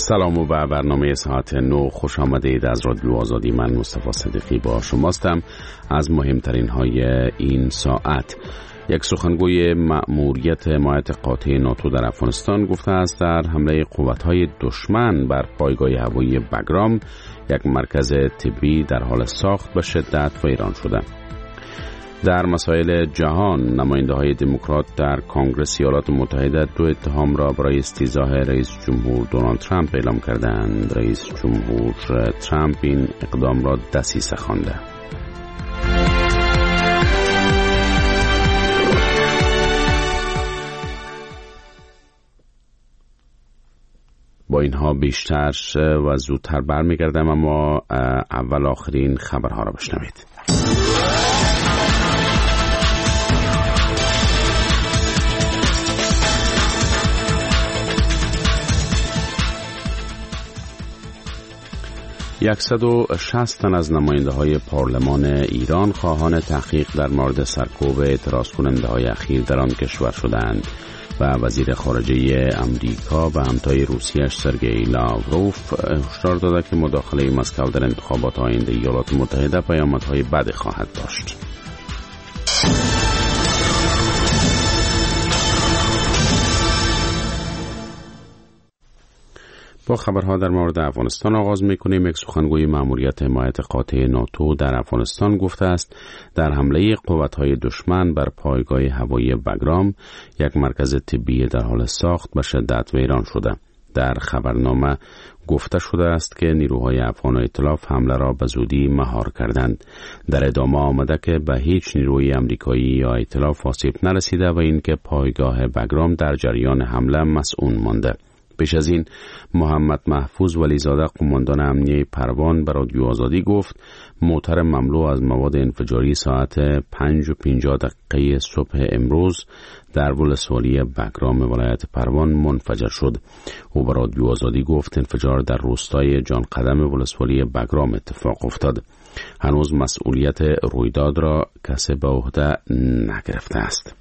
سلام و به برنامه ساعت 9 خوش آمدید. از رادیو آزادی من مصطفی صدیقی با شماستم. از مهمترین های این ساعت: یک سخنگوی مأموریت حمایت قاطع ناتو در افغانستان گفته است در حمله قوت‌های دشمن بر پایگاه هوایی بگرام یک مرکز طبی در حال ساخت به شدت ویران شده. در مسائل جهان، نماینده‌های دموکرات در کنگره ایالات متحده 2 اتهام را برای استیضاح رئیس جمهور دونالد ترامپ اعلام کردند. رئیس جمهور ترامپ این اقدام را دسیسه خوانده. با اینها بیشتر و زودتر برمیگردم، اما اول آخرین خبرها را بشنوید. صد و 160 تن از نماینده‌های پارلمان ایران خواهان تحقیق در مورد سرکوب اعتراض کننده‌های اخیر در آن کشور شدند و وزیر خارجه امریکا و همتای روسیه‌اش سرگئی لاوروف هشدار داده که مداخله مسکو در انتخابات آینده ایالات متحده پیامدهای بدی خواهد داشت. با خبرها در مورد افغانستان آغاز می‌کنیم. یک سخنگوی مأموریت حمایت قاطع ناتو در افغانستان گفته است در حمله قوت‌های دشمن بر پایگاه هوایی بگرام یک مرکز طبی در حال ساخت به شدت ویران شده. در خبرنامه گفته شده است که نیروهای افغان ائتلاف حمله را به زودی مهار کردند. در ادامه آمده که به هیچ نیروی آمریکایی یا ائتلاف آسیب نرسیده و اینکه پایگاه بگرام در جریان حمله مسئول مانده. پیش از این محمد محفوظ ولیزاده قماندان امنیه پروان به رادیو آزادی گفت موتر مملو از مواد انفجاری ساعت 5:50 صبح امروز در ولسوالی بگرام ولایت پروان منفجر شد. او به رادیو آزادی گفت انفجار در روستای جان قدم ولسوالی بگرام اتفاق افتاد. هنوز مسئولیت رویداد را کسی به عهده نگرفته است.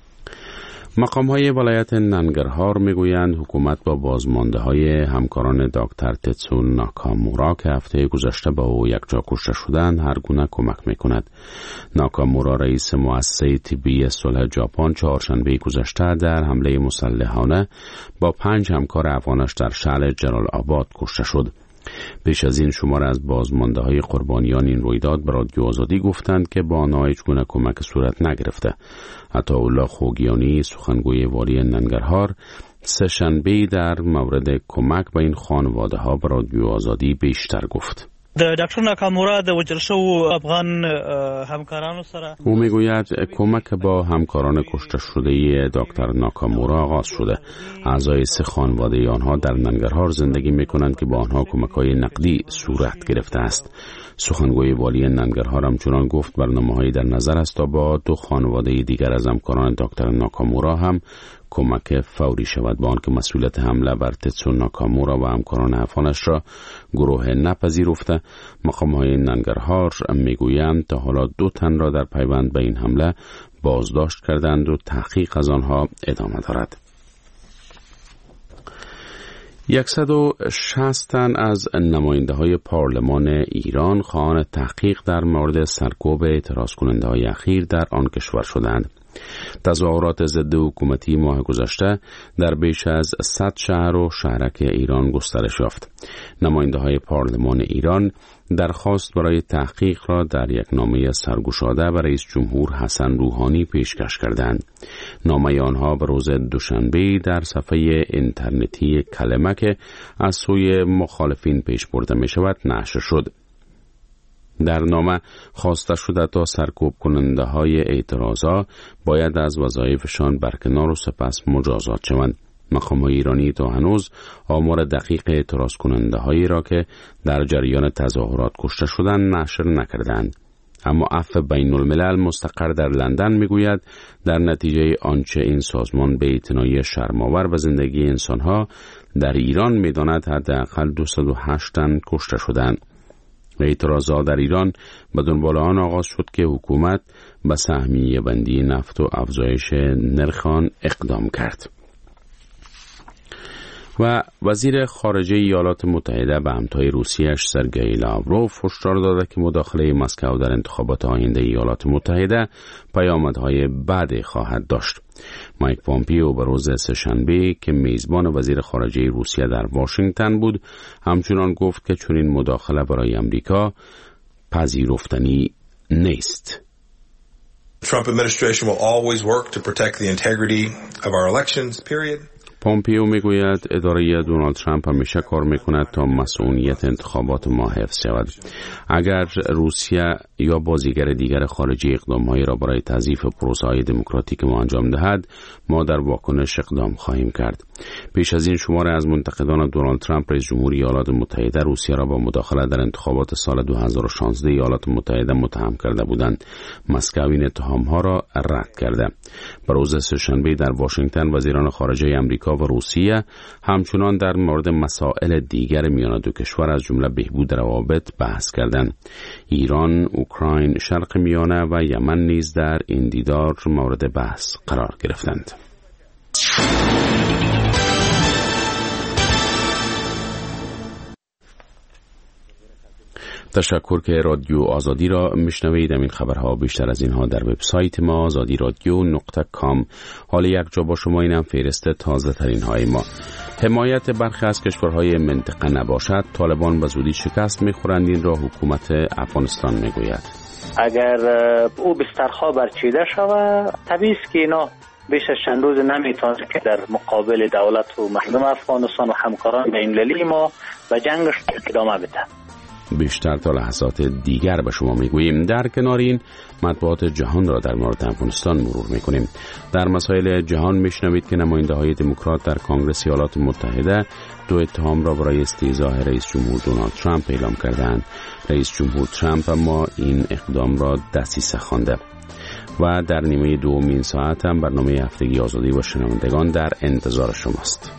مقام‌های ولایت ننگرهار میگویند حکومت با بازمانده‌های همکاران دکتر تتسو ناکامورا که هفته گذشته با او یکجا کشته شدند هر گونه کمک میکند. ناکامورا رئیس مؤسسه طبی صلح ژاپن چهارشنبه گذشته در حمله مسلحانه با 5 همکار افغانش در شهر جلال آباد کشته شد. پیش از این شمار از بازمانده‌های قربانیان این رویداد به رادیو آزادی گفتند که با آنها هیچ گونه کمک صورت نگرفته. عطاالله خوگیانی سخنگوی والی ننگرهار سه‌شنبه در مورد کمک به این خانواده‌ها به رادیو آزادی بیشتر گفت. د ډاکټر ناکامورا د وژل شوو افغان همکارانو سره او میگوید کمک با همکاران کشته شده دکتر ناکامورا آغاز شده. اعضای 3 خانواده آنها در ننگرهار زندگی میکنند که با آنها کمک‌های نقدی صورت گرفته است. سخنگوی والی ننگرهار همچنان گفت برنامه‌هایی در نظر است تا با 2 خانواده دیگر از همکاران دکتر ناکامورا هم کمک فوری شود، با آنکه مسئولیت حمله بر تتسو ناکامورا و همکاران افغانش را گروه نپذیرفته. مقام‌های ننگرهار میگویند تا حالا 2 تن را در پیوند به این حمله بازداشت کردند و تحقیق از آنها ادامه دارد. 160 تن از نماینده‌های پارلمان ایران خواهان تحقیق در مورد سرکوب اعتراض کننده‌های اخیر در آن کشور شدند. تظاهرات ضد حکومتی ماه گذشته در بیش از 100 شهر و شهرک ایران گسترش یافت. نماینده‌های پارلمان ایران درخواست برای تحقیق را در یک نامه سرگشاده به رئیس جمهور حسن روحانی پیشکش کردند. نامه آنها به روز دوشنبه در صفحه اینترنتی کلمه که از سوی مخالفین پیش برده می شود نشر شد. در نامه خواسته شده تا سرکوب کننده های اعتراضا باید از وظایفشان برکنار و سپس مجازات شوند. مقام‌های ایرانی تا هنوز آمار دقیق اعتراض کننده هایی را که در جریان تظاهرات کشته شدند نشر نکردند. اما عفو بین الملل مستقر در لندن میگوید در نتیجه آنچه این سازمان به اعتنایی شرم‌آور و زندگی انسانها در ایران می‌داند حداقل 208 تن کشته شدند. اعتراضات در ایران به دنبال آن آغاز شد که حکومت به سهمیه بندی نفت و افزایش نرخ آن اقدام کرد. و وزیر خارجه ایالات متحده به همتای روسیه‌اش سرگئی لاوروف هشدار داده که مداخله مسکو در انتخابات آینده ایالات متحده پیامدهای بدی خواهد داشت. مایک پومپیو به روز سه‌شنبه که میزبان وزیر خارجه روسیه در واشنگتن بود، همچنان گفت که چنین مداخله برای امریکا پذیرفتنی نیست. Trump administration will always work to protect the integrity of our elections, period. پومپیو میگوید اداره دونالد ترامپ همیشه کار میکند تا مسئولیت انتخابات ما حفظ شود. اگر روسیه یا بازیگر دیگر خارجی اقدامهایی را برای تضعیف پروسه‌های دموکراتیک ما انجام دهد، ما در واکنش اقدام خواهیم کرد. پیش از این شماری از منتقدان دونالد ترامپ رئیس جمهور ایالات متحده روسیه را با مداخله در انتخابات سال 2016 ایالات متحده متهم کرده بودند. مسکو این اتهام‌ها را رد کرده. به روز سه‌شنبه در واشنگتن وزیران خارجه آمریکا و روسیه همچنان در مورد مسائل دیگر میان دو کشور از جمله بهبود روابط بحث کردند. ایران، اوکراین، شرق میانه و یمن نیز در این دیدار مورد بحث قرار گرفتند. تشکر که رادیو آزادی را میشنوید. این خبرها بیشتر از اینها در وبسایت ما azadiradio.com. حال یک جا با شما، اینم فهرست تازه ترین های ما. حمایت برخی از کشورهای منطقه نباشد، طالبان به زودی شکست میخورند. این را حکومت افغانستان میگوید. اگر او بسترها برچیده شود، طبیعی است که اینا بیش از چند روز نمیتونه که در مقابل دولت و مردم افغانستان و همکاران بین‌المللی ما و جنگش ادامه بده. بیشتر تا لحظات دیگر به شما میگوییم. در کنار این مطبوعات جهان را در مورد افغانستان مرور میکنیم. در مسائل جهان میشنوید که نماینده های دموکرات در کنگره ایالات متحده دو اتهام را برای استیضاح رئیس جمهور دونالد ترامپ اعلام کردند. رئیس جمهور ترامپ اما این اقدام را دسیسه خوانده. و در نیمه دومین ساعت هم برنامه هفتگی آزادی و شنوندگان در انتظار شماست.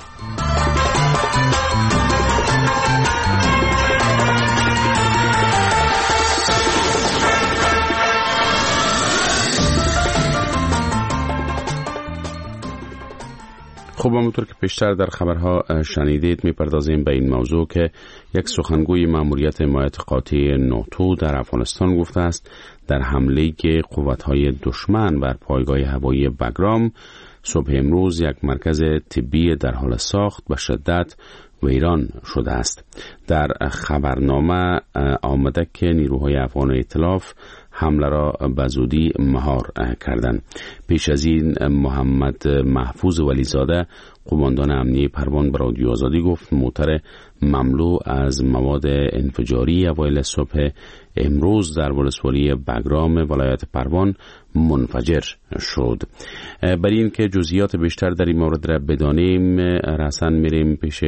خب همونطور که پیشتر در خبرها شنیدید میپردازیم به این موضوع که یک سخنگوی ماموریت حمایت قاطع ناتو در افغانستان گفته است در حمله قوت‌های دشمن بر پایگاه هوایی بگرام صبح امروز یک مرکز طبی در حال ساخت به شدت ویران شده است. در خبرنامه آمده که نیروهای افغان ائتلاف حمله را به زودی مهار کردند. پیش از این محمد محفوظ ولیزاده قماندان امنیه پروان به رادیو آزادی گفت موتر مملو از مواد انفجاری اوایل صبح امروز در ولسوالی بگرام ولایت پروان منفجر شد. برای این که جزئیات بیشتر در این مورد را بدانیم رسن میریم پیش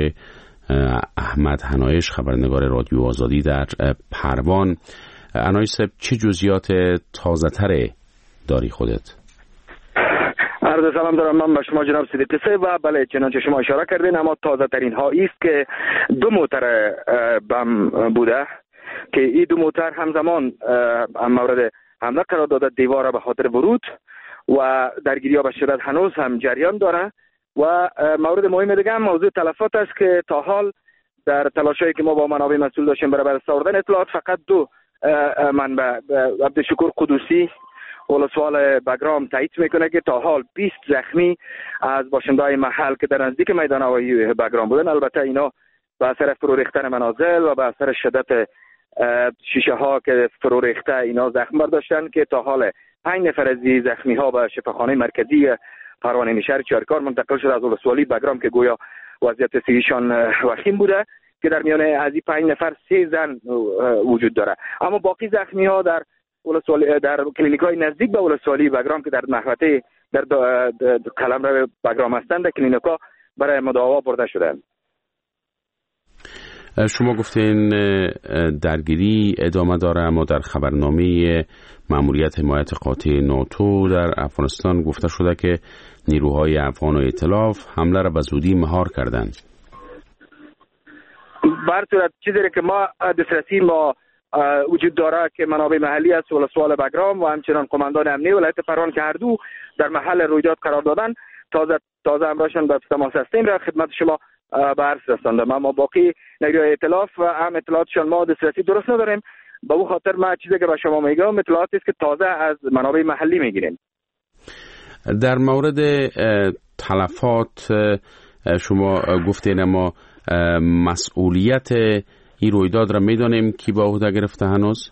احمد حنایش خبرنگار رادیو آزادی در پروان. حنایش صاحب چه جزئیات تازه تره داری خودت؟ عرض سلام دارم من به شما جناب صدیقی صاحب و بله چنانچه شما اشاره کردین اما تازه ترین ها است که دو موتر بم بوده که این دو موتر همزمان مورد حمله قرار داده دیوار به خاطر ورود و درگیری ها به شدت هنوز هم جریان داره و مورد مهم دیگه هم موضوع تلفات است که تا حال در تلاشایی که ما با منابع مسئول داشتیم برای آوردن اطلاعات فقط دو منبع عبدالشکور قدوسی ولسوال بگرام تایید میکنه که تا حال 20 زخمی از باشنده‌های محل که در نزدیک میدان هوایی بگرام بودن، البته اینا به اثر فرو ریختن منازل و به اثر شدت شیشه ها که فرو ریخته اینا زخم برداشتن که تا حال 5 نفر از این زخمی ها به شفاخانه مرکزی پروانه شهر چارکار منتقل شده از ولسوالی بگرام که گویا وضعیت صحیشان وخیم بوده که در میان از این 5 نفر 3 زن وجود داره. اما باقی زخمی ها در در کلینیک‌های نزدیک به ولسوالی بگرام که در محوطه در قلمرو بگرام هستند کلینیک‌ها برای مداوا برده شدند. شما گفتین درگیری ادامه داره، اما در خبرنامه ماموریت حمایت قاطع ناتو در افغانستان گفته شده که نیروهای افغان و ائتلاف حمله را به زودی مهار کردند. بر صورت چیزی که ما دسترسی ما وجود داره که منابع محلی است ولسوال بگرام و همچنان قماندان امنیه ولایت پروان که هر دو در محل رویداد قرار دادن تازه امراشان به تماس هستیم را خدمت شما به عرض رساندم. اما باقی نیروهای ائتلاف و هم اطلاعاتشان ما دسترسی درست نداریم. به اون خاطر ما چیزی که به شما میگم اطلاعاتی است که تازه از منابع محلی میگیریم. در مورد تلفات شما گفتین، اما مسئولیت این رویداد را میدانیم کی به عهده گرفته هنوز؟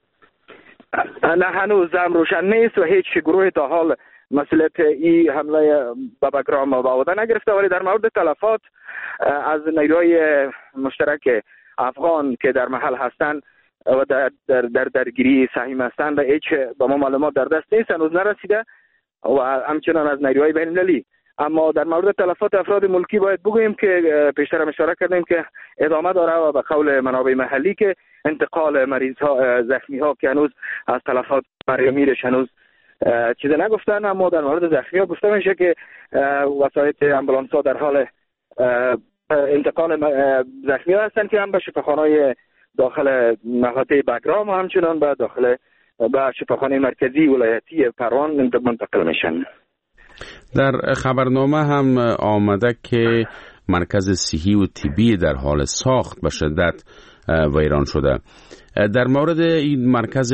نه، هنوز هم روشن نیست و هیچ گروه تا حال مسئولیت این حمله به بگرام به عهده نگرفته. ولی در مورد تلفات از نیروهای مشترک افغان که در محل هستند و در درگیری سهیم هستند هیچ به ما معلومات در دست نیست، هنوز نرسیده و همچنان از نیروهای بین المللی. اما در مورد تلفات افراد ملکی باید بگوییم که پیشتر هم اشاره کردیم که ادامه داره و به قول منابع محلی که انتقال مریض ها زخمی ها که هنوز از تلفات میرش هنوز چیز نگفتن. اما در مورد زخمی ها گفته میشه که وسایط امبولانس ها در حال انتقال زخمی ها هستند که هم به شفاخانه داخل نقاطه بگرام و همچنان به داخل به شفاخانه مرکزی ولایتی پروان منتقل میشن. در خبرنامه هم آمده که مرکز صحی و طبی در حال ساخت به شدت ویران شده. در مورد این مرکز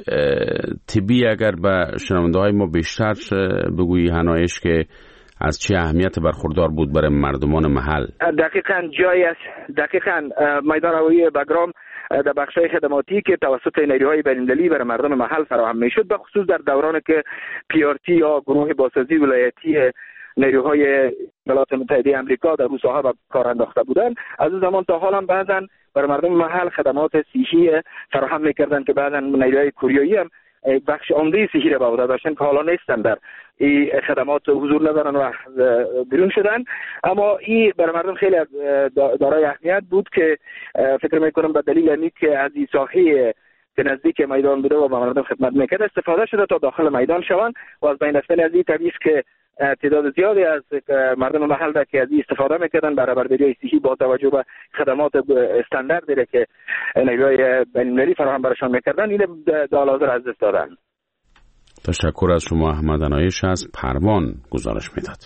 طبی اگر به شنونده های ما بیشتر بگویی هنایش که از چه اهمیت برخوردار بود برای مردمان محل؟ دقیقاً جایی است. دقیقاً میدان هوایی بگرام در بخش‌های خدماتی که توسط نیروهای بین‌المللی برای مردم محل فراهم میشد، به خصوص در دورانی که PRT یا گروه بازسازی ولایتی نیروهای ایالات متحده آمریکا در اون ساحه به کار انداخته بودند، از اون زمان تا حال هم بعضا برای مردم محل خدمات صحی فراهم می‌کردند که بعضا نیروهای کوریایی هم بخش عمده صحی را به عهده داشتن که حالا نیستن در این خدمات حضور ندارن و بیرون شدن. اما این برای مردم خیلی دارای اهمیت بود که فکر میکنم به دلیل اینکه که از این ساحه که نزدیک میدان بوده و به مردم خدمت میکرد استفاده شده تا داخل میدان شوند و از بین رفتن از این طبیعی که تعداد زیادی از مردم محل را که از این استفاده میکردن برای برداری صحی با توجه به خدمات استانداردی که نیروهای بین‌المللی فراهم براشان میکردن این دالازر از دست دادن. تشکر از شما. احمد انایش از پروان گزارش میداد.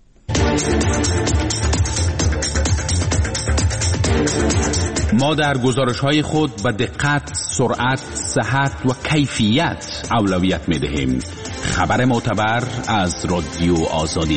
ما در گزارش‌های خود به دقت، سرعت، صحت و کیفیت اولویت می‌دهیم. خبر معتبر از رادیو آزادی.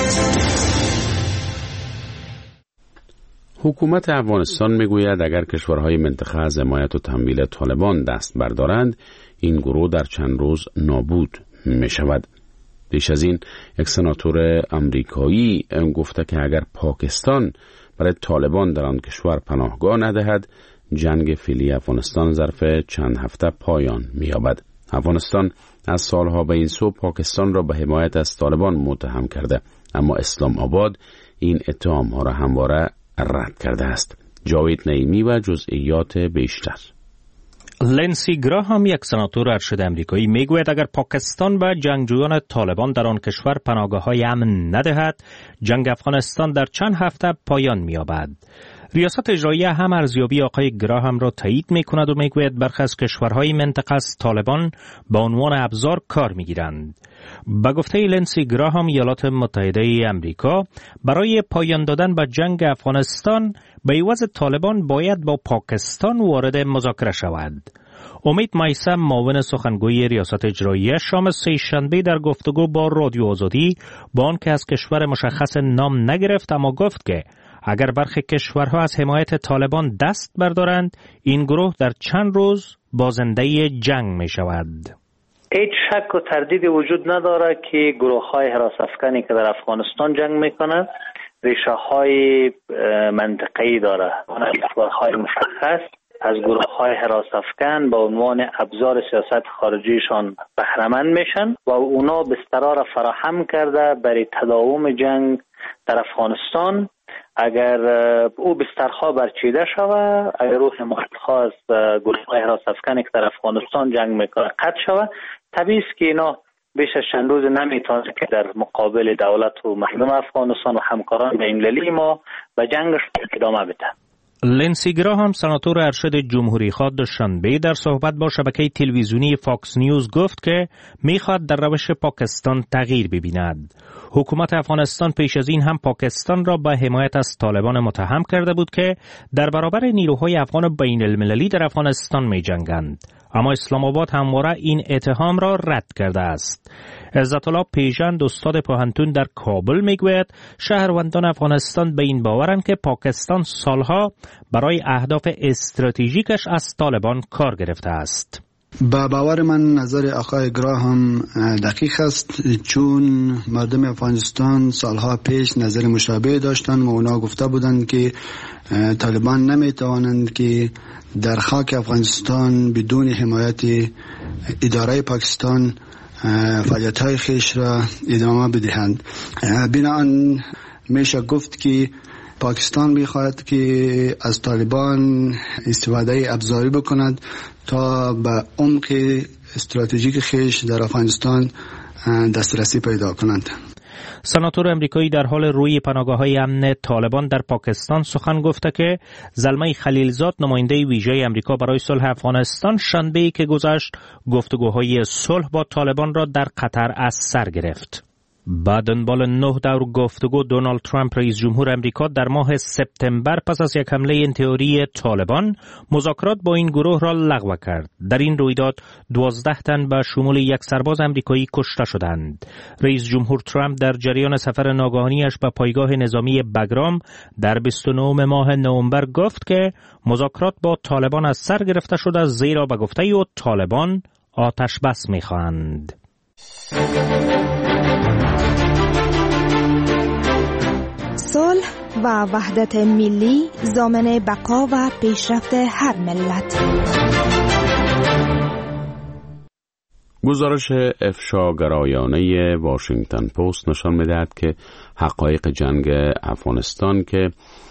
حکومت افغانستان میگوید اگر کشورهای منطقه از حمایت و تمویل طالبان دست بردارند، این گروه در چند روز نابود می‌شود. پیش از این یک سناتور آمریکایی گفته که اگر پاکستان برای طالبان در آن کشور پناهگاه ندهد، جنگ فعلی افغانستان ظرف چند هفته پایان می‌یابد. افغانستان از سالها به این سو پاکستان را به حمایت از طالبان متهم کرده، اما اسلام آباد این اتهام‌ها را همواره رد کرده است. جاوید نعیمی و جزئیات بیشتر. لنسی گراهام، یک سناتور ارشد امریکایی، میگوید اگر پاکستان به جنگجویان طالبان در آن کشور پناهگاه‌های امن ندهد، جنگ افغانستان در چند هفته پایان می‌یابد. ریاست اجراییه هم ارزیابی آقای گراهام را تایید می‌کند و میگوید برخی از کشورهای منطقه از طالبان به عنوان ابزار کار می‌گیرند. به گفته لنسی گراهام، ایالات متحده آمریکا برای پایان دادن به جنگ افغانستان به عوض طالبان باید با پاکستان وارد مذاکره شود. امید میثم، معاون سخنگوی ریاست اجراییه، شام سه‌شنبه در گفتگو با رادیو آزادی با آنکه از کشور مشخص نام نگرفت، اما گفت که اگر برخی کشورها از حمایت طالبان دست بردارند، این گروه در چند روز بازنده جنگ می شود. هیچ شک و تردیدی وجود نداره که گروه های حراس افکنی که در افغانستان جنگ میکنند ریشه های منطقه‌ای داره. گروه های مشخص از گروه های حراس افکن به عنوان ابزار سیاست خارجیشان بهره‌مند میشن و اونا بسترها را فراهم کرده برای تداوم جنگ در افغانستان. اگر او بسترها برچیده شود، اگر او حمایت‌ها از گروه های حراس افکنی که در افغانستان جنگ میکنه قطع شود، طبیعی است که اینا بیش از چند روز نمیتونه که در مقابل دولت و مردم افغانستان و همکاران بین‌المللی ما به جنگش ادامه بده. لنسی گراهام سناتور ارشد جمهوری خواه دوشنبه در صحبت با شبکه تلویزیونی فاکس نیوز گفت که میخواد در روش پاکستان تغییر ببیند. حکومت افغانستان پیش از این هم پاکستان را به حمایت از طالبان متهم کرده بود که در برابر نیروهای افغان بین المللی در افغانستان می جنگند. اما اسلام آباد همواره این اتهام را رد کرده است. عزت الله پیژند استاد پوهنتون در کابل میگوید شهروندان افغانستان به این باورند که پاکستان سالها برای اهداف استراتژیکش از طالبان کار گرفته است. با باور من نظر آقای گراهام دقیق است، چون مردم افغانستان سالها پیش نظر مشابه داشتند و اونا گفته بودند که طالبان نمیتوانند که در خاک افغانستان بدون حمایت اداره پاکستان فعالیت‌های خیش را ادامه بدهند. بنابراین میشه گفت که پاکستان میخواهد که از طالبان استفاده ابزاری بکند تا به عمق استراتژیک خیش در افغانستان دسترسی پیدا کنند. سناتور امریکایی در حال روی پناهگاه‌های امن طالبان در پاکستان سخن گفته که زلمه خلیلزاد نماینده ویژه امریکا برای صلح افغانستان شنبه‌ای که گذشت گفتگوهای صلح با طالبان را در قطر از سر گرفت. با دنبال 9 دور گفتگو دونالد ترامپ رئیس جمهور امریکا در ماه سپتامبر پس از یک حمله این تئوری طالبان مذاکرات با این گروه را لغو کرد. در این رویداد 12 تن به شمول یک سرباز امریکایی کشته شدند. رئیس جمهور ترامپ در جریان سفر ناگهانیش به پایگاه نظامی بگرام در 29 ماه نوامبر گفت که مذاکرات با طالبان از سر گرفته شده، زیرا به گفته او طالبان آتش بس می‌خواهند. صلح و وحدت ملی ضامن بقا و پیشرفت هر ملت. گزارش افشاگرایانه واشنگتن پست نشان می‌دهد که حقایق جنگ افغانستان که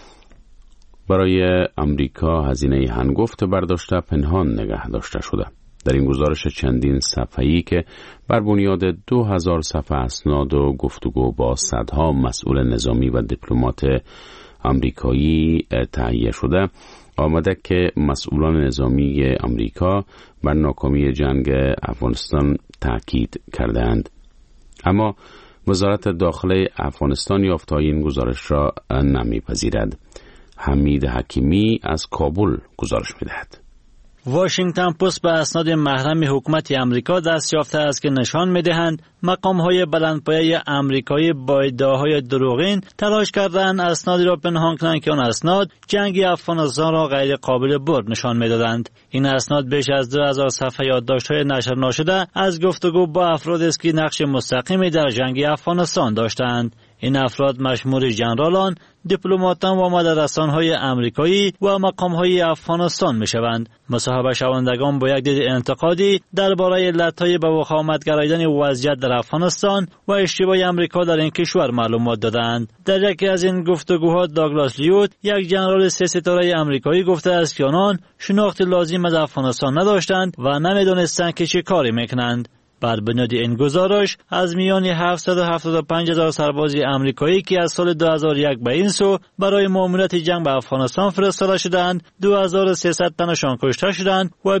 برای امریکا هزینه هنگفت برداشته پنهان نگه داشته شده. در این گزارش چندین صفحه‌ای که بر بنیاد 2000 صفحه اسناد و گفتگو با صدها مسئول نظامی و دیپلمات آمریکایی تهیه شده آمده که مسئولان نظامی آمریکا بر ناکامی جنگ افغانستان تاکید کردند. اما وزارت داخله افغانستان یافته‌های این گزارش را نمی‌پذیرد. حمید حکیمی از کابل گزارش می‌دهد. واشنگتن پست به اسناد محرم حکومت امریکا دست یافته است که نشان می‌دهند مقام‌های بلندپایه آمریکایی با ادعاهای دروغین تلاش کردند اسنادی را پنهان کنند که آن اسناد جنگ افغانستان را غیر قابل برد نشان می‌دادند. این اسناد بیش از 2000 صفحه یادداشت‌های نشر نشده از گفتگو با افرادی است که نقش مستقیمی در جنگ افغانستان داشتند. این افراد مشمول ژنرالان، دیپلماتان و مدرسان‌های آمریکایی و مقام‌های افغانستان می‌شوند. مصاحبه شوندگان با یک دید انتقادی درباره علت‌های به وخامت گراییدن وضعیت در افغانستان و اشتباه آمریکا در این کشور معلومات دادند. در یکی از این گفتگوها داگلاس لیوت، یک ژنرال 3 ستاره آمریکایی گفته است که آنان شناخت لازم از افغانستان نداشتند و نمی‌دانستند که چه کاری می‌کنند. بر بنیاد این گزارش از میان 775,000 سرباز آمریکایی که از سال 2001 به این سو برای مأموریت جنگ به افغانستان فرستاده شدند، 2300 تنشان کشته شدند و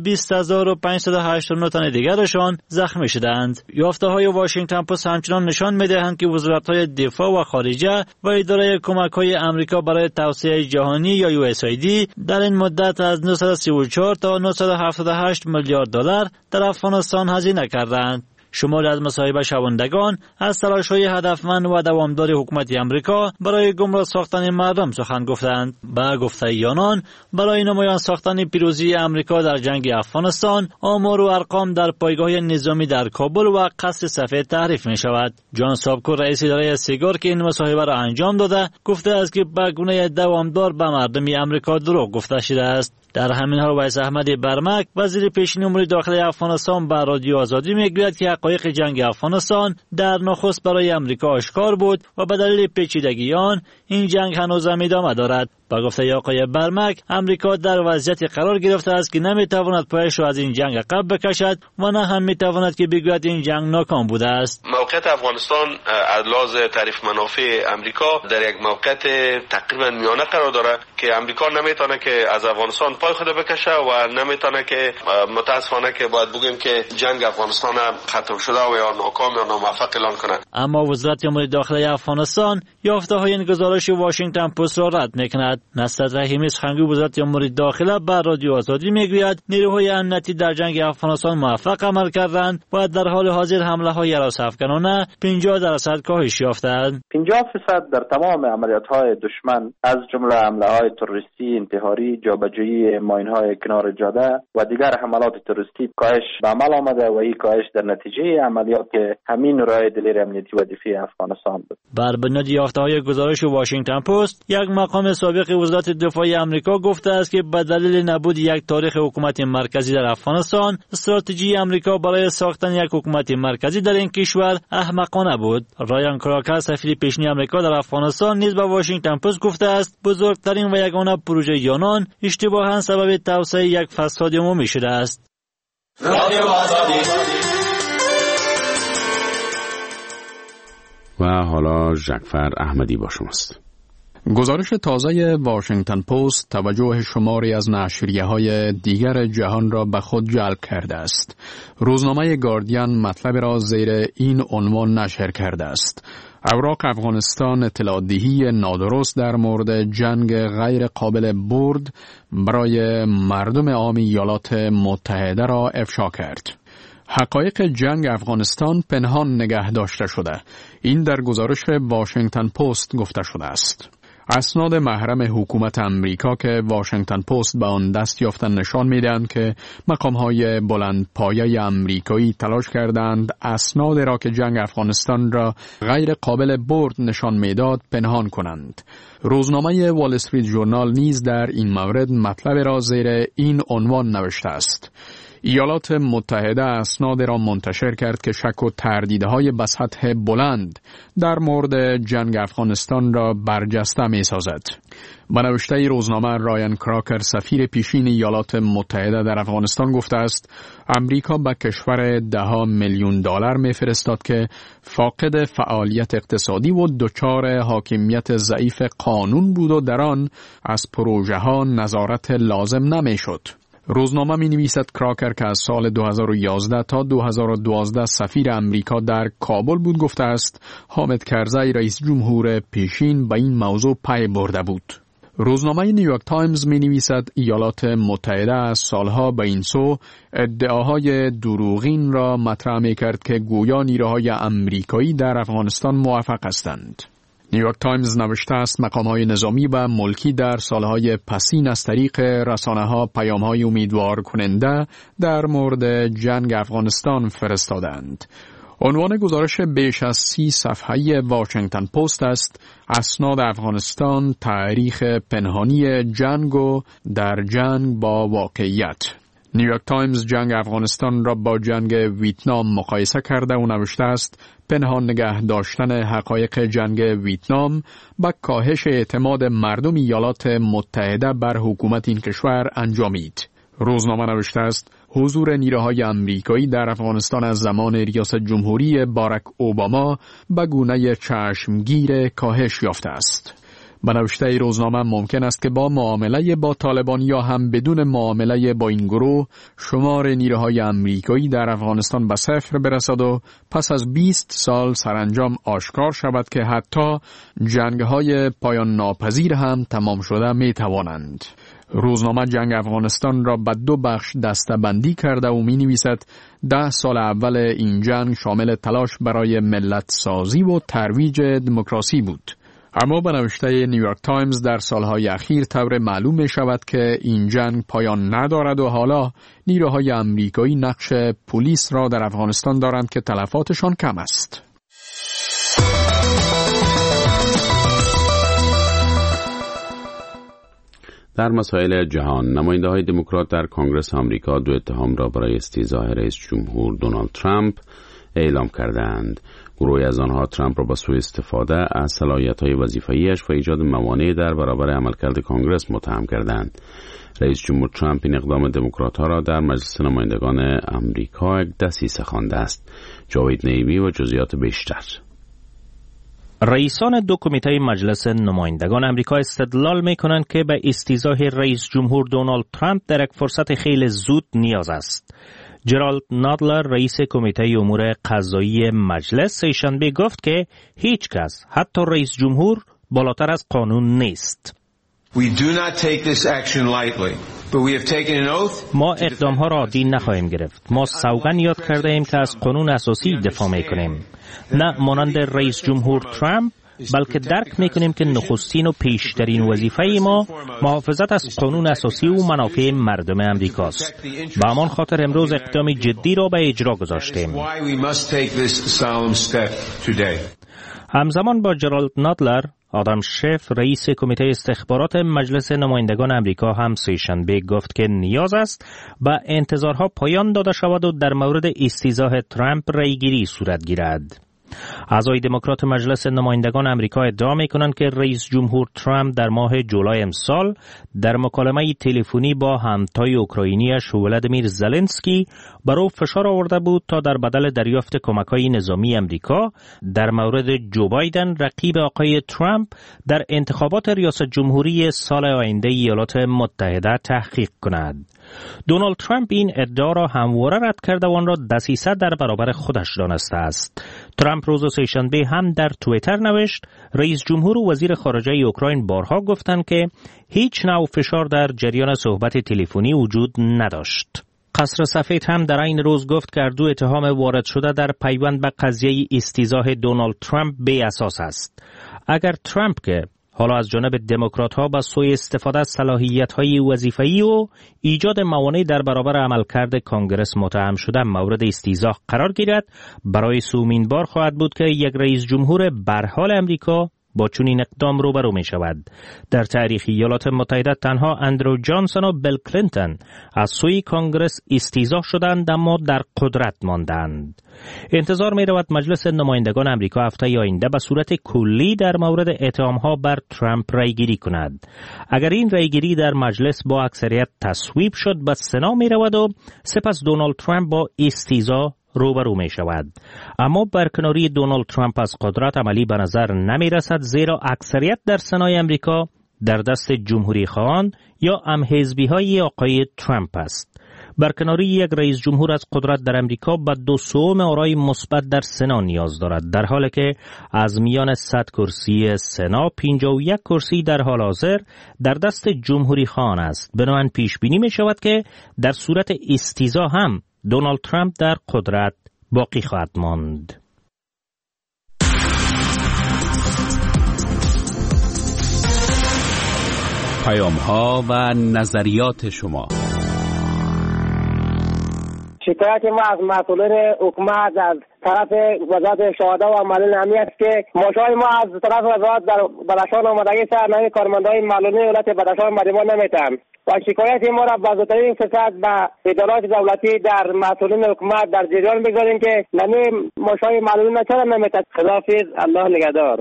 20589 تن دیگرشان زخمی شدند. یافته‌های واشنگتن پست همچنان نشان می‌دهند که وزارت‌های دفاع و خارجه و اداره کمک‌های آمریکا برای توسعه جهانی یا USAID در این مدت از 934 تا 978 میلیارد دلار در افغانستان هزینه کردند. شماری از مصاحبه شوندگان از تلاش‌های هدفمند و دوامدار حکومت آمریکا برای گمراه ساختن مردم سخن گفتند. با گفته آنان برای نمایان ساختن پیروزی آمریکا در جنگ افغانستان آمار و ارقام در پایگاه نظامی در کابل و قصر سفید تعریف می شود. جان سابکو رئیس اداره سیگار که این مصاحبه را انجام داده گفته است که به گونه دوامدار به مردم آمریکا دروغ گفته شده است. در همین حال ویس احمد برمک وزیر پیشین امور داخلی افغانستان به رادیو آزادی میگوید که حقایق جنگ افغانستان در نخست برای امریکا آشکار بود و به دلیل پیچیدگی آن این جنگ هنوز هم ادامه دارد. با گفته آقای برمک امریکا در وضعیتی قرار گرفته است که نمیتواند پایش را از این جنگ عقب بکشد و نه هم میتواند که بگوید این جنگ ناکام بوده است. موقعیت افغانستان از لحاظ تعریف منافع امریکا در یک موقعیت تقریبا میانه قرار دارد که امریکا نمیتونه که از افغانستان پای خود بکشه و نمیتونه که متاسفانه که باید بگیم که جنگ افغانستان ختم شده و یا ناکام یا ناموفق اعلان کنه. اما وزارت امور داخلی افغانستان یافته‌های این گزارش واشنگتن پست را رد می‌کند. نصرت رحیمی سخنگوی وزارت امور داخلی بر رادیو آزادی میگوید نیروهای امنیتی در جنگ افغانستان موفق عمل کردند و در حال حاضر حمله‌های هراس‌افکنانه 50% کاهش یافتند. 50% در تمام عملیات‌های دشمن از جمله حمله‌های تروریستی، انتحاری، جابجایی ماین‌های کنار جاده و دیگر حملات تروریستی کاهش به عمل آمده و این کاهش در نتیجه عملیات همین نیروهای دلیر امنیتی و دفاعی افغانستان بود. بر بنیاد یافته‌های گزارش واشنگتن پست، یک مقام سابق وزارت دفاع آمریکا گفته است که به دلیل نبود یک تاریخ حکومت مرکزی در افغانستان، استراتژی آمریکا برای ساختن یک حکومت مرکزی در این کشور احمقانه بود. رایان کراکر سفیر پیشین آمریکا در افغانستان نیز به واشنگتن پست گفته است بزرگترین و یگانه پروژه یونان اشتباهاً سبب توسعه یک فساد عمومی شده است. و حالا جعفر احمدی با شماست. گزارش تازه واشنگتن پست توجه شماری از نشریه‌های دیگر جهان را به خود جلب کرده است. روزنامه گاردین مطلب را زیر این عنوان نشر کرده است: اوراق افغانستان اطلاع‌دهی نادرست در مورد جنگ غیر قابل برد برای مردم عام ایالات متحده را افشا کرد. حقایق جنگ افغانستان پنهان نگه داشته شده. این در گزارش واشنگتن پست گفته شده است. اسناد محرم حکومت امریکا که واشنگتن پست به آن دست یافتن نشان می‌دهند که مقام‌های بلندپایه امریکایی تلاش کردند اسناد را که جنگ افغانستان را غیر قابل برد نشان می‌داد پنهان کنند. روزنامه وال استریت ژورنال نیز در این مورد مطلب را زیر این عنوان نوشته است: ایالات متحده اسناد را منتشر کرد که شک و تردیدهای به سطح بلند در مورد جنگ افغانستان را برجسته می سازد. به نوشته روزنامه، رایان کراکر سفیر پیشین ایالات متحده در افغانستان گفته است امریکا به کشور $10 میلیون میفرستاد که فاقد فعالیت اقتصادی و دچار حاکمیت ضعیف قانون بود و در آن از پروژه ها نظارت لازم نمی شد. روزنامه می نویسد کراکر که از سال 2011 تا 2012 سفیر امریکا در کابل بود گفته است حامد کرزی رئیس جمهور پیشین به این موضوع پی برده بود. روزنامه نیویورک تایمز می نویسد ایالات متحده از سالها به این سو ادعاهای دروغین را مطرح می کرد که گویا نیروهای امریکایی در افغانستان موفق هستند. نیویورک تایمز نوشته است مقام‌های نظامی و ملکی در سالهای پسین از طریق رسانه‌ها پیام‌های امیدوار کننده در مورد جنگ افغانستان فرستادند. عنوان گزارش بیش از 30 صفحه‌ای واشنگتن پست است: اسناد افغانستان، تاریخ پنهانی جنگ و در جنگ با واقعیت. نیویورک تایمز جنگ افغانستان را با جنگ ویتنام مقایسه کرده و نوشته است پنهان نگه داشتن حقایق جنگ ویتنام با کاهش اعتماد مردم ایالات متحده بر حکومت این کشور انجامید. روزنامه نوشته است حضور نیروهای امریکایی در افغانستان از زمان ریاست جمهوری باراک اوباما به گونه چشمگیر کاهش یافته است. به نوشته روزنامه ممکن است که با معامله با طالبان یا هم بدون معامله با این گروه شمار نیروهای امریکایی در افغانستان به صفر برسد و پس از 20 سال سرانجام آشکار شود که حتی جنگ‌های پایان ناپذیر هم تمام شده می توانند. روزنامه جنگ افغانستان را به 2 بخش دسته‌بندی کرده و می نویسد 10 سال اول این جنگ شامل تلاش برای ملت سازی و ترویج دموکراسی بود. اما به نوشته نیویورک تایمز در سالهای اخیر طور معلوم می شود که این جنگ پایان ندارد و حالا نیروهای امریکایی نقش پلیس را در افغانستان دارند که تلفاتشان کم است. در مسائل جهان، نماینده‌های دموکرات در کنگره آمریکا 2 اتهام را برای استیضاح رئیس جمهور دونالد ترامپ اعلام کردند. گروهی از آنها ترامپ را با سوء استفاده از صلاحیت‌های وظیفه‌ایش و ایجاد موانع در برابر عملکرد کنگره متهم کردند. رئیس جمهور ترامپ این اقدام دموکرات‌ها را در مجلس نمایندگان آمریکا دسیسه خوانده است. جاوید نیمی و جزئیات بیشتر. رئیسان دو کمیته مجلس نمایندگان امریکا استدلال میکنند که به استیضاح رئیس جمهور دونالد ترامپ در یک فرصت خیلی زود نیاز است. جرالد نادلر رئیس کمیته امور قضایی مجلس سه‌شنبه گفت که هیچ کس حتی رئیس جمهور بالاتر از قانون نیست. ما اقدامها را عادی نخواهیم گرفت. ما سوگند یاد کرده ایم که از قانون اساسی دفاع میکنیم، نه مانند رئیس جمهور ترامپ، بلکه درک میکنیم که نخستین و پیشترین وظیفه ما محافظت از قانون اساسی و منافع مردم امریکاست. به همان خاطر امروز اقدام جدی را به اجرا گذاشتیم. همزمان با جرالد نادلر، آدم شف رئیس کمیته استخبارات مجلس نمایندگان امریکا هم سه‌شنبه گفت که نیاز است به انتظارها پایان داده شود و در مورد استیضاح ترامپ رأیگیری صورت گیرد. اعضای دموکرات مجلس نمایندگان امریکا ادعا می‌کنند که رئیس جمهور ترامپ در ماه جولای امسال در مکالمه تلفنی با همتای اوکراینیش ولادیمیر زلنسکی بر او فشار آورده بود تا در بدل دریافت کمک‌های نظامی امریکا در مورد جو بایدن رقیب آقای ترامپ در انتخابات ریاست جمهوری سال آینده ایالات متحده تحقیق کند. دونالد ترامپ این ادعا را همواره رد کرده و آن را دسیسه در برابر خودش دانسته است. ترامپ روز سه‌شنبه هم در توییتر نوشت رئیس جمهور و وزیر خارجه اوکراین بارها گفتند که هیچ نوع فشار در جریان صحبت تلفنی وجود نداشت. قصر سفید هم در این روز گفت که دو اتهام وارد شده در پیوند به قضیه استیضاح دونالد ترامپ بی اساس است. اگر ترامپ که حالا از جانب دموکرات‌ها با سوء استفاده از صلاحیت‌های وظیفه‌ای و ایجاد موانع در برابر عملکرد کانگرس متهم شده مورد استیضاح قرار گیرد، برای سومین بار خواهد بود که یک رئیس جمهور برحال امریکا با چنین اقدام روبرو می شود. در تاریخ ایالات متحده تنها اندرو جانسون و بیل کلینتون از سوی کانگرس استیضاح شدند اما در قدرت ماندند. انتظار می رود مجلس نمایندگان امریکا هفته آینده به صورت کلی در مورد اتهام‌ها بر ترامپ رأیگیری کند. اگر این رأیگیری در مجلس با اکثریت تصویب شد به سنا می رود و سپس دونالد ترامپ با استیضاح روبرو می شود. اما برکناری دونالد ترامپ از قدرت عملی به نظر نمی رسد، زیرا اکثریت در سنای امریکا در دست جمهوری خواهان یا همحزبی های آقای ترامپ است. برکناری یک رئیس جمهور از قدرت در امریکا به 2/3 آرای مثبت در سنا نیاز دارد، در حالی که از میان 100 کرسی سنا 51 کرسی در حال حاضر در دست جمهوری خواهان است. بنابراین پیش بینی می شود که در صورت استیضاح هم دونالد ترامپ در قدرت باقی خواهد ماند. پیام‌ها و نظریات شما. شکایت ما از مسئولین حکومت از طرف وزارت شهدا و عمل امنیت که ماشای ما از طرف وزارت در بدخشان آمدگی سرنامه کارمندای معلولی ولایت بدخشان مدیمان نمیتن و شکایت ما را با زودترین فرصت به ادارات دولتی در مسئولین حکومت در جریان بگذاریم که نمی ماشای معلولی چرا نمیتن. خداحافظ، الله نگهدار.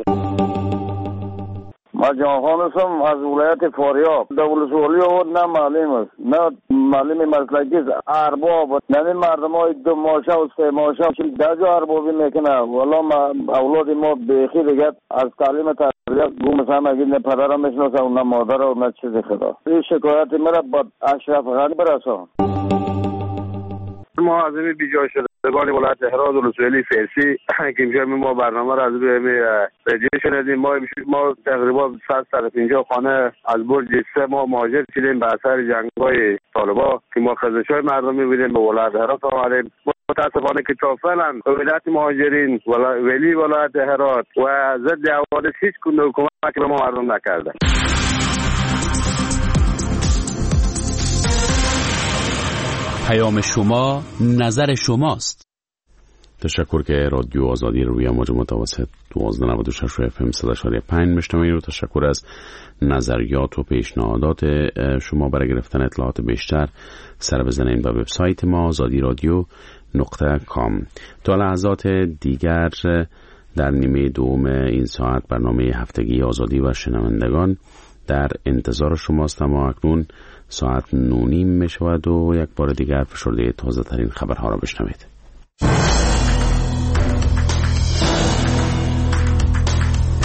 ما جهان هستم از ولایت فاریاب. دولت‌سوالی آورد نه معلم است، نه معلم مسلکی است، ارباب نه مردم های 2 ماشه و 3 ماشه در جا اربابی میکنه. والا اولاد ما بیخی دیگه از تعلیم تربیت گم هم اگه نه پدرم میشناسه و نه مادر و نه چیزی. خدا این شکایت مرا با اشرف غنی برسان. ما از این بیجا شدگان ولایت هرات و لسویلی فیسی که میشه ما برنامه را از رجیه شنیدیم. ما تقریبا 150 خانه از برج 3 ما مهاجر شدیم به اثر جنگ‌های طالبان که ما خزش‌های مردمی بودیم به ولایت هرات آمدیم. متاسفانه که تا فعلا ولایت مهاجرین ولی ولایت هرات و ضد حوادث هیچ گونه حکومتی به ما مردم نکرده. پیام شما، نظر شماست. تشکر که رادیو آزادی روی موج متوسط 1296 FM 100.5 میشنوید و تشکر از نظریات و پیشنهادات شما. برای گرفتن اطلاعات بیشتر سر بزنید به وبسایت ما azadiradio.com. تا لحظات دیگر در نیمه دوم این ساعت برنامه هفتگی آزادی و شنوندگان در انتظار شماست. اما اکنون ساعت 9:30 می شود و یک بار دیگر فشرده تازه ترین خبرها را بشنوید.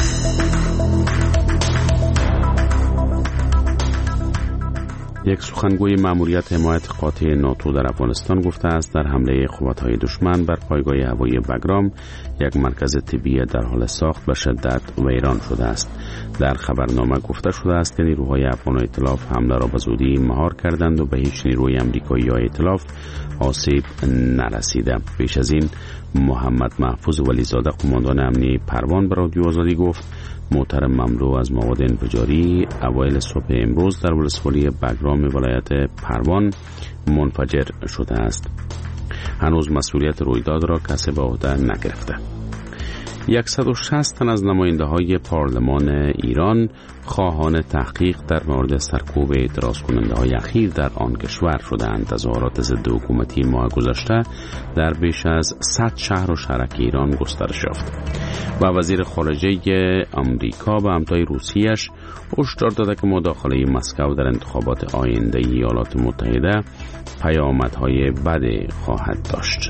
یک سخنگوی مأموریت حمایت قاطع ناتو در افغانستان گفته است در حمله قوات‌های دشمن بر پایگاه هوایی بگرام یک مرکز طبی در حال ساخت به شدت ویران شده است. در خبرنامه گفته شده است که نیروهای افغان و ائتلاف حمله را به زودی مهار کردند و به هیچ نیروی آمریکایی یا ائتلاف آسیب نرسیده. پیش از این محمد محفوظ ولیزاده قماندان امنی پروان به رادیو آزادی گفت موتر مملو از مواد انفجاری اوایل صبح امروز در ولسوالی بگرام ولایت پروان منفجر شده است. هنوز مسئولیت رویداد را کسی به عهده نگرفته. 160 تن از نماینده‌های پارلمان ایران خواهان تحقیق در مورد سرکوب اعتراض کننده‌های اخیر در آن کشور شدند. تظاهرات ضد حکومتی ماه گذشته در بیش از 100 شهر و شهرک ایران گسترش یافت. و وزیر خارجه آمریکا به همتای روسیه‌اش هشدار داده که مداخله مسکو در انتخابات آینده ایالات متحده پیامدهای بدی خواهد داشت.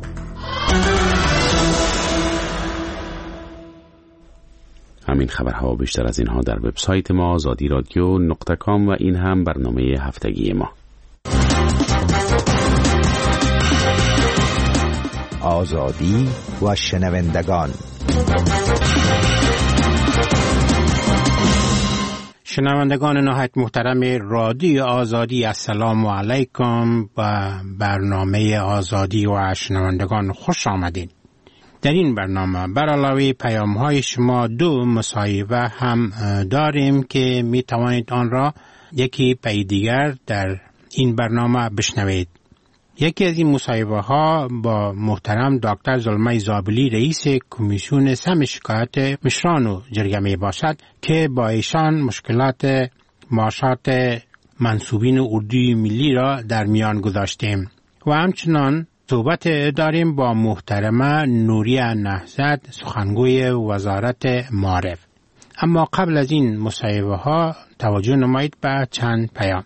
همین خبرها بیشتر از اینها در وبسایت ما azadiradio.com و این هم برنامه هفتگی ما. آزادی و شنوندگان. شنوندگان نهایت محترم رادیو آزادی، السلام علیکم و برنامه آزادی و شنوندگان خوش آمدین. در این برنامه بر علاوه پیام‌های شما دو مصاحبه هم داریم که می توانید آن را یکی پی دیگر در این برنامه بشنوید. یکی از این مصاحبه ها با محترم دکتر زلمه زابلی رئیس کمیسیون سم شکایت مشران و جرگه می باشد که با ایشان مشکلات معاشات منصوبین اردوی ملی را در میان گذاشتیم و همچنان صحبت داریم با محترمه نوریه نهضت سخنگوی وزارت معارف. اما قبل از این مصاحبه ها توجه نمایید به چند پیام.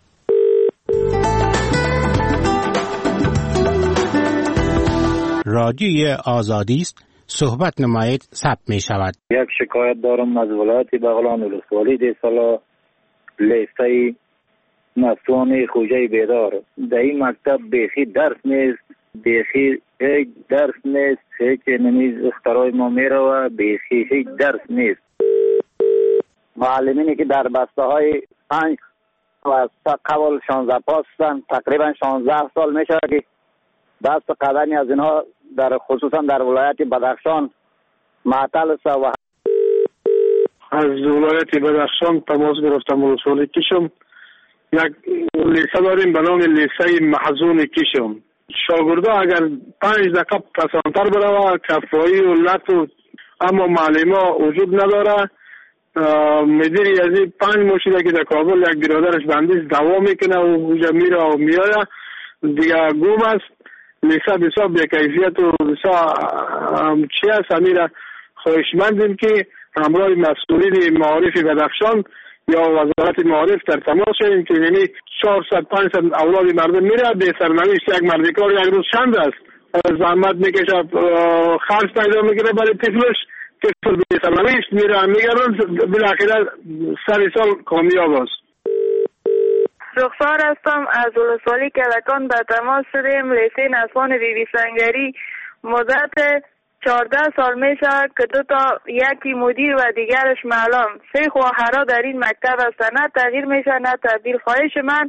رادیوی آزادی است، صحبت نمایید ثبت می شود. یک شکایت دارم از ولایت بغلان ولسوالی دیسالا لیسته مستوان خوجه بیدار. در این مکتب بیخی درس نیست، بیخی هیچ درس نیست، هیچ نمیز اختراع ما میره و بیخی هیچ درس نیست. معلمینی که در بسته های 5 و قبل 16 پاستن تقریبا 16 سال میشه که دست قدمی از اینها در خصوصا در ولایت بدخشان معطل است و از ولایت بدخشان تماس گرفتم ولسوالی کشم. یک لیسه داریم به نام لیسه محزون کشم. شاگردا اگر 5 دقیقه پسانتر بروه کفایی و لط و اما معلما وجود نداره. مدیر از این 5 مشیده که در کابل یک برادرش بندیز دوا میکنه و اونجا میره و میاره دیگه گم است. لیسه بسیار بی‌کیفیت و بسیار چی است. امیره خواهشمندیم که همراه مسئولین معارف بدخشان یا وزارت معارف در تماس شدیم که یعنی 400-500 اولاد مردم میره به سرنوشت یک مردکار یک روز چند است. زحمت میکشه خرج پیدا میکنه برای طفلش، طفل به سرنوشت میره میگردن بالاخره سر سال کامیاب است. رخسار هستم از ولسوالی کلکان به تماس شدیم. لیسه نسوان بی سنگری مدت 14 سال میشه که دو تا یکی مدیر و دیگرش معلم 3 خواهرها در این مکتب هستن، نه تغییر میشه نه تبدیل. خواهش من.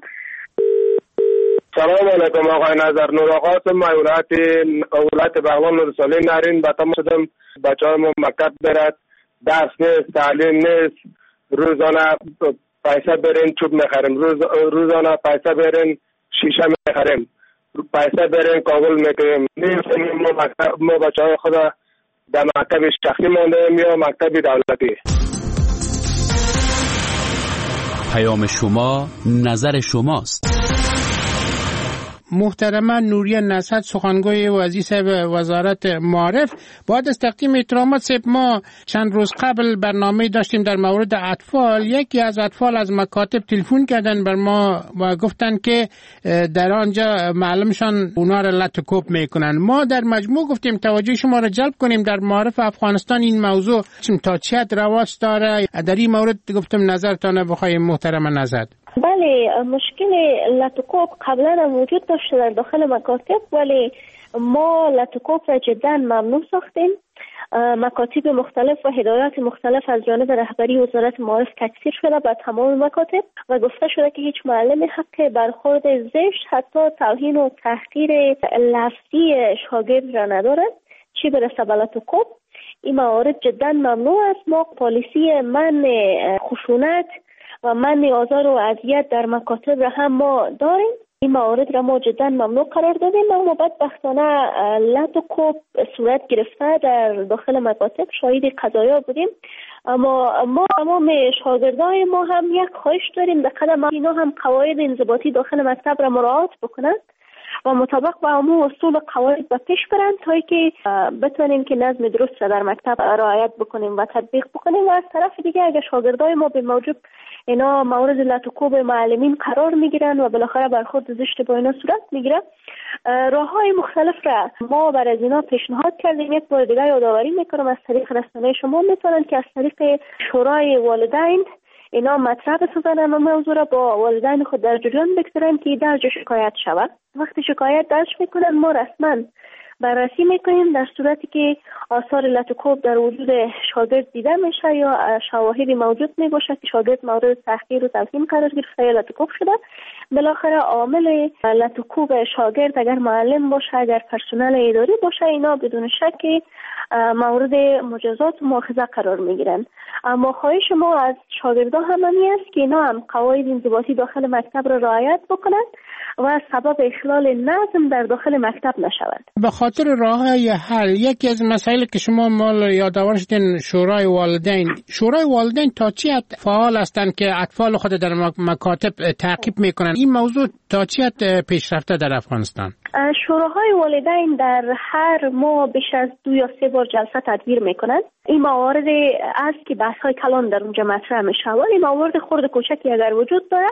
سلام علیکم آقای نظر نور آقا، ما ولایت بغلان ولسوالی نرین به تماس شدم. بچه های ما مکتب برد، درس نیست، تعلیم نیست، روزانه پیسه برین چوب میخریم، روزانه پیسه برین شیشه میخریم، پیسه برین کابل میکنیم. ما بچه های خود در مکتب شخصی ماندیم یا مکتب دولتی. پیام شما نظر شماست. محترمه نوریه نهضت سخنگوی وزیر وزارت معارف، بعد از تقدیم احترامات صاحب ما چند روز قبل برنامه داشتیم در مورد اطفال. یکی از اطفال از مکاتب تلفن کردن بر ما و گفتن که در آنجا معلمشان اونا را لطکوب میکنن. ما در مجموع گفتیم توجه شما را جلب کنیم در معارف افغانستان این موضوع تا چه حد رواج داره. در این مورد گفتم نظرتان بخوایم محترمه نهضت. بله، مشکل لاتوکوب قبلا هم وجود داشته در داخل مکاتب، ولی ما لاتوکوب را جدا ممنوع ساختیم. مکاتب مختلف و هدایات مختلف از جانب رهبری وزارت معارف تکثیر شده به تمام مکاتب و گفته شده که هیچ معلم حق برخورد زشت، حتی توهین و تحقیر لفظی شاگرد را ندارد، چی برسه به لاتوکوب. این موارد جدا ممنوع است. ما پالیسی منع خشونت و منع آزار و اذیت در مکاتب را هم ما داریم. این موارد را ما جدا ممنوع قرار دادیم، اما بدبختانه لاتوکوب صورت گرفته در داخل مکاتب. شاهد قضایا بودیم. اما ما تمام شاگردای ما هم یک خواهش داریم در قدم اینا هم قواعد انضباطی داخل مکتب را مراعات بکنند و مطابق با عموم اصول قواعد به پیش برند تا که بتونیم که نظم درست را در مکتب رعایت بکنیم و تطبیق بکنیم. و از طرف دیگه اگر شاگردای ما به موجب اینا مورد لاتوکوب معلمین قرار میگیرن و بالاخره برخورد زشت با اینا صورت میگیره، راههای مختلف را ما برای از اینا پیشنهاد کردیم. یک بار دیگه یادآوری میکنم از طریق رسانه شما میتونن که از طریق شورای والدین اینا مطرح بسازن و موضوع را با والدین خود در جریان بگذارن که درج شکایت شود. وقتی شکایت درج میکنن ما رسما بررسی میکنیم. در صورتی که آثار لاتوکوب در وجود شاگرد دیده میشه یا شواهدی موجود میباشه که شاگرد مورد تحقیر و توهین قرار گرفته یا لاتوکوب شده، بالاخره عامل لاتوکوب شاگرد اگر معلم باشه، اگر پرسنل اداری باشه، اینا بدون شک مورد مجازات و مؤاخذه قرار میگیرن. اما خواهش ما از شاگردان هم است که اینا هم قواعد انضباطی داخل مکتب را رعایت بکنند و سبب اخلال نظم در داخل مکتب نشود. به خاطر راههای حل، یکی از مسائل که شما مال یادآور شدین شورای والدین. شورای والدین تا چی حد فعال هستند که اطفال خود در مکاتب تعقیب میکنن؟ این موضوع تا چی حد پیشرفته در افغانستان؟ شوراهای والدین در هر ماه بیش از 2 یا 3 بار جلسه تدبیر میکنند. این موارد است که بحث های کلان در اونجا مطرح میشه. ولی موارد خرد کوچکی اگر وجود داره،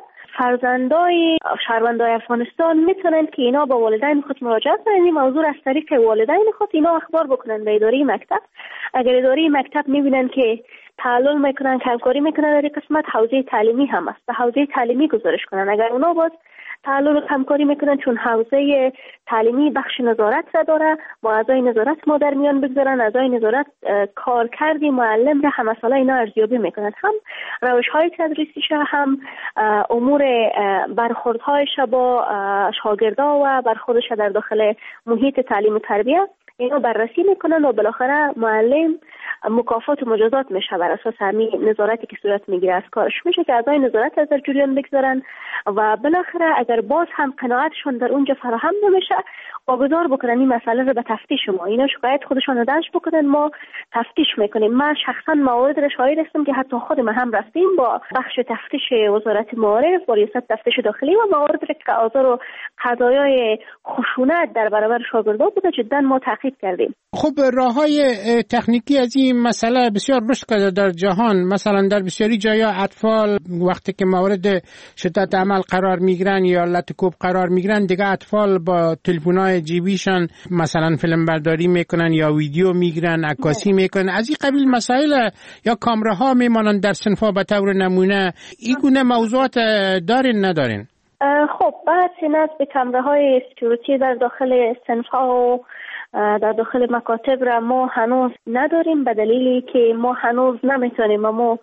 فرزندای شهروندای افغانستان میتونن که اینا با والدین خود مراجعه کنن. این موضوع از طریق والدین خود اینا اخبار بکنن به اداره مکتب. اگر اداره مکتب میبینن که تعلل میکنن، همکاری میکنن در این قسمت، حوزه تعلیمی هم است، به حوزه تعلیمی گزارش کنن. اگر اونا باز تعلل و همکاری میکنن، چون حوزه تعلیمی بخش نظارت را داره، با اعضای نظارت ما در میان بگذارن. اعضای نظارت کارکردی معلم را هم مسئله اینا ارزیابی میکنن، هم روش‌های تدریسیش، هم امور برخوردهایش با شاگردا و برخوردش در داخل محیط تعلیم و تربیت اینو بررسی میکنن و بالاخره معلم مکافات و مجازات میشه بر اساس همین نظارتی که صورت میگیره از کارش. میشه که اعضای نظارت از در جریان بگذارن و بالاخره اگر باز هم قناعتشون در اونجا فراهم نمیشه واگذار بکنن این مسئله رو به تفتیش ما. اینا شکایت خودشون رو درج بکنن، ما تفتیش میکنیم. من شخصا موارد رو شاهد هستم که حتی خود ما هم رفتیم با بخش تفتیش وزارت معارف با ریاست تفتیش داخلی و موارد رو که آزار و قضایای خشونت در برابر شاگردان بوده جدا ما تعقیب کردیم. خب راههای تکنیکی از این مسئله بسیار رشد کرده در جهان. مثلا در بسیاری جایا اطفال وقتی که مورد شدت عمل قرار میگیرن یا لاتوکوب قرار میگیرن، دیگه اطفال با تلفن‌های جیبیشان مثلا فیلم برداری میکنن یا ویدیو میگیرن، عکاسی میکنن. از این قبیل مسائل یا کامراها میمانن در صنف‌ها به طور نمونه. این گونه موضوعات دارین ندارین؟ خب بحث نصب کامراهای سکیوریتی در داخل صنف‌ها و در داخل مکاتب را ما هنوز نداریم، به دلیلی که ما هنوز نمیتونیم ما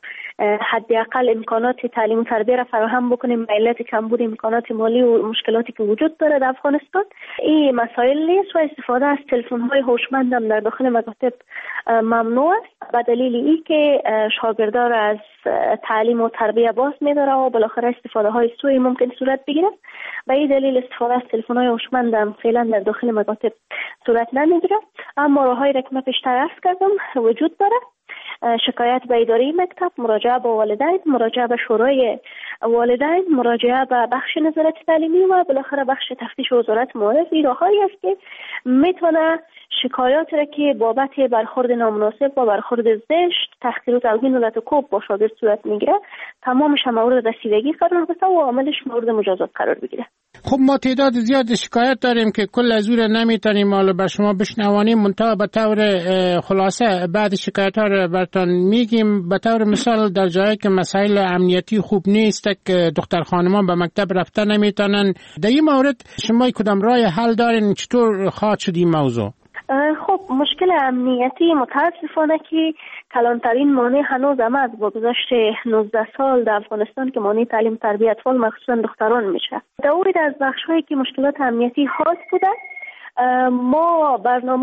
حداقل امکانات تعلیم و تربیت را فراهم بکنیم به علت کمبود امکانات مالی و مشکلاتی که وجود داره در افغانستان. این مسائل نیست و استفاده از تلفن‌های هوشمند هم در داخل مکاتب ممنوع است، به دلیل این که شاگردان را از تعلیم و تربیت باز می‌داره و بالاخره استفاده های سوء ممکن صورت بگیره. به این دلیل استفاده از تلفن‌های هوشمند هم فعلا در داخل مکاتب صورت نمیگیره. اما راههایی را که من پیشتر عرض کردم وجود داره: شکایت به اداره مکتب، مراجعه به والدین، مراجعه به شورای والدین، مراجعه به بخش نظارت تعلیمی و بالاخره بخش تفتیش وزارت معارف. این راههایی است که میتونه شکایات را که بابت برخورد نامناسب و برخورد زشت، تحقیر و توهین و لطوکوب با شاگرد صورت میگیره، تمامش مورد رسیدگی قرار بده و عاملش مورد مجازات قرار بگیره. خب ما تعداد زیاد شکایت داریم که کل از اون نمیتونیم حالا بر شما بشنوانیم، منتها به طور خلاصه بعد شکایت ها رو براتون میگیم. به طور مثال در جایی که مسائل امنیتی خوب نیست که دختر خانمان به مکتب رفته نمیتونن، در این مورد شما کدام راه حل دارین؟ چطور خواهد شد این موضوع؟ خب مشکل امنیتی متاسفانه که کلانترین مانع هنوز هم از با گذشت 19 سال در افغانستان که مانع تعلیم تربیت اطفال مخصوصا دختران میشه. دوری از بخش‌هایی که مشکلات امنیتی خاص بوده، ما برنامه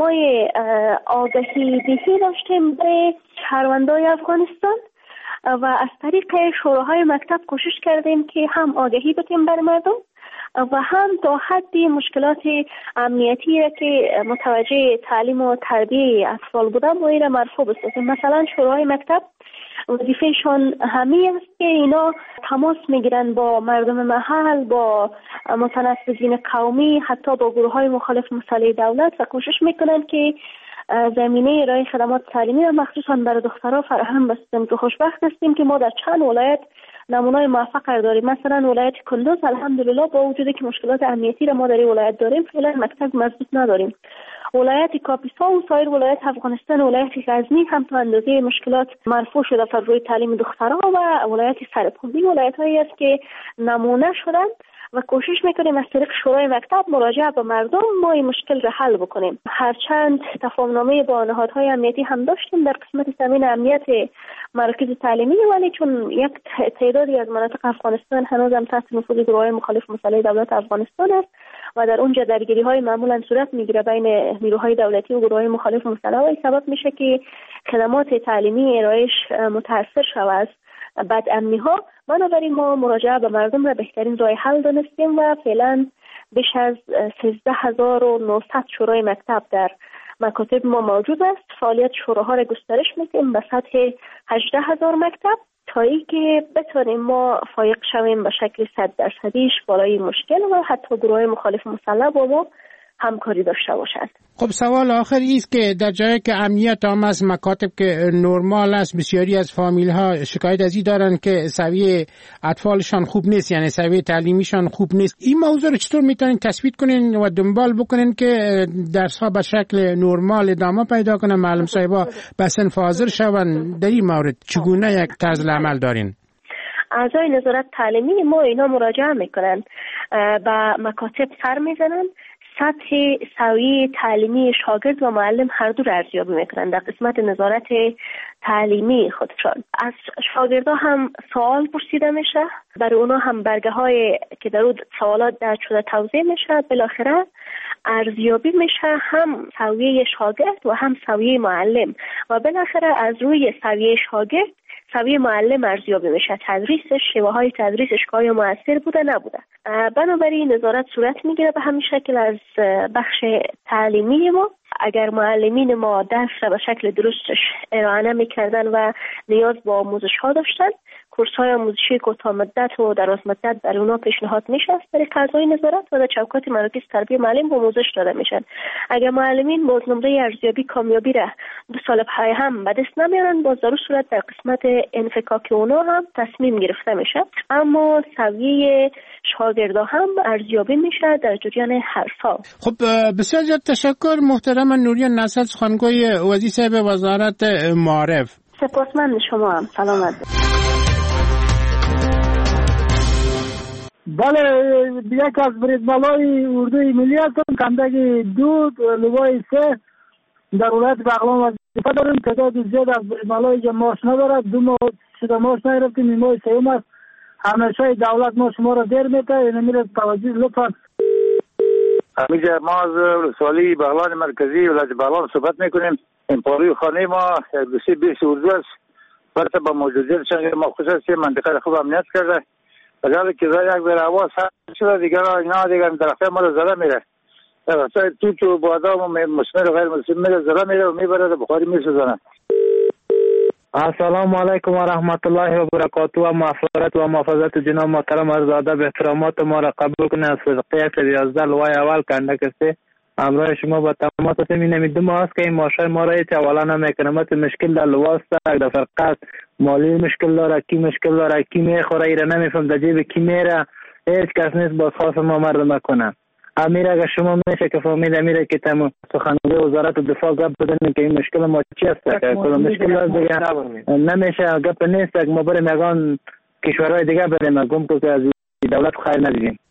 آگاهی دهی داشتیم به شهروندان افغانستان و از طریق شوراهای مکتب کوشش کردیم که هم آگاهی بدیم بر مردم و هم تا حدی مشکلات امنیتی که متوجه تعلیم و تربیه اطفال بوده ما این را مرفوع بسازیم. مثلا شورای مکتب وظیفهشان همین است که اینا تماس میگیرن با مردم محل، با متنفذین قومی، حتی با گروه های مخالف مسئله دولت و کوشش میکنن که زمینه ارائه خدمات تعلیمی و مخصوصا برای دخترها فراهم بسازیم که خوشبخت هستیم که ما در چند ولایت نمونه‌های موفق قرار داریم. مثلا ولایت کندوز الحمدلله با وجودی که مشکلات امنیتی را ما در این ولایت داریم فعلا مکتب مضبوط نداریم. ولایت کاپیسا و سایر ولایت افغانستان، ولایت غزنی هم تا اندازه مشکلات مرفوع شده بر روی تعلیم دخترها و ولایت سرپل. ولایت‌هایی است که نمونه شدن و کوشش میکنیم از طریق شورای مکتب مراجعه به مردم ما این مشکل را حل بکنیم. هرچند تفاهم‌نامه با نهادهای امنیتی هم داشتیم در قسمت زمین امنیت مراکز تعلیمی، ولی چون یک تعدادی از مناطق افغانستان هنوز هم تحت نفوذ گروه‌های مخالف مسئله دولت افغانستان است و در اونجا درگیری‌های معمولا صورت میگیره بین نیروهای دولتی و گروه‌های مخالف مسئله و سبب میشه که خدمات تعلیمی ارائهش متاثر شود از بدامنی‌ها. بنابراین ما مراجعه به مردم را بهترین راه حل دانستیم و فعلا بیش از 13900 شورای مکتب در مکاتب ما موجود است. فعالیت شوراها را گسترش میدیم به سطح 18000 مکتب تا اینکه بتونیم ما فایق شویم به شکل 100% بالای مشکل و حتی گروه مخالف مسلح با ما همکاری داشته باشند. خب سوال آخر است که در جایی که امنیت هم از مکاتب که نرمال است، بسیاری از فامیل ها شکایت از این دارن که سویه اطفالشان خوب نیست، یعنی سویه تعلیمیشان خوب نیست. این موضوع رو چطور میتونین تثبیت کنین و دنبال بکنین که درس ها به شکل نرمال ادامه پیدا کنه، معلم صاحبا به صنف حاضر شون؟ در این مورد چگونه یک طرز عمل دارین؟ اعضای نظارت تعلیمی ما اینا مراجعه میکنن، به مکاتب سر میزنن، سطح سویه تعلیمی شاگرد و معلم هر دو را ارزیابی میکنن در قسمت نظارت تعلیمی خودشان. از شاگردا هم سوال پرسیده میشه، برای اونا هم برگه های که در اون سوالات درج شده توضیح میشه، بالاخره ارزیابی میشه هم سویه شاگرد و هم سویه معلم و بالاخره از روی سویه شاگرد سویه معلم ارزیابی میشه، تدریسش، شیوه های تدریسش که آیا مؤثر بوده نبوده. بنابراین نظارت صورت میگیره به همین شکل از بخش تعلیمی ما. اگر معلمین ما درس را به شکل درستش ارائه نمیکردن و نیاز به آموزش ها داشتن، کورس های آموزشی کوتاه مدت و دراز مدت برای اونا پیشنهاد میشه از طریق اعضای نظارت و در چوکات مراکز تربیت معلم آموزش داده میشن. اگر معلمین باز نمره ارزیابی کامیابی را 2 سال پای هم به دست نمیارن، باز در صورت در قسمت انفکاک اونا هم تصمیم گرفته میشه، اما سویه شاگردا هم ارزیابی میشه در جریان هر سال. خب بسیار زیاد تشکر محترم نوریان نصر، سخنگوی وزیر وزارت معارف. سپاسمند شما هم. سلامت. بله، یک از بریدبالای اردوی ملی هستم، کندگی 2 لوای 3 در ولایت بغلان وظیفه داریم. تعداد زیاد از بریدبالای که ماش ندارد، 2 ماه شده ماش نگرفتیم، این ماه سوم است. همیشه دولت ما شما را دیر میته، این میره توجه لطفا. همیشه ما از ولسوالی بغلان مرکزی ولایت بغلان صحبت میکنیم. این پاروی خانه ما بسیار بیش اردو است، برای با موجودیت شنگ ما خصوصی منطقه خوب امنیت کرده. ولی که یک بر هوا سر شده دیگر اینا دیگر درخته ما رو زده میره، درخته توت و بادام و مسمر و غیر مسمر میره زده میره و میبره بخاری میسوزنه. السلام علیکم و رحمت الله و برکاته و مغفرت و محافظت جناب محترم ارزاده به احترامات ما را قبول کنید. از فرقه 111 لوای اول کندک است. همراه شما با تماس هستیم. این دو ماه است که این ماشای ما را هیچ اولا نمیکنه. مشکل در لباس در فرقت مالی مشکل داره، کی مشکل داره، کی میخوره ایره نمیفهم در جیب کی میره، هیچ کس نیست باز خواست ما مردم کنه. امیر اگر شما میشه که فهمید امیره که تم سخنگوی وزارت دفاع گپ بزنید که این مشکل ما چی است که کلا مشکل است دیگه نمیشه گپ نیست که ما بریم یگان کشورهای دیگه بریم گم که از دولت خیر ندیدیم.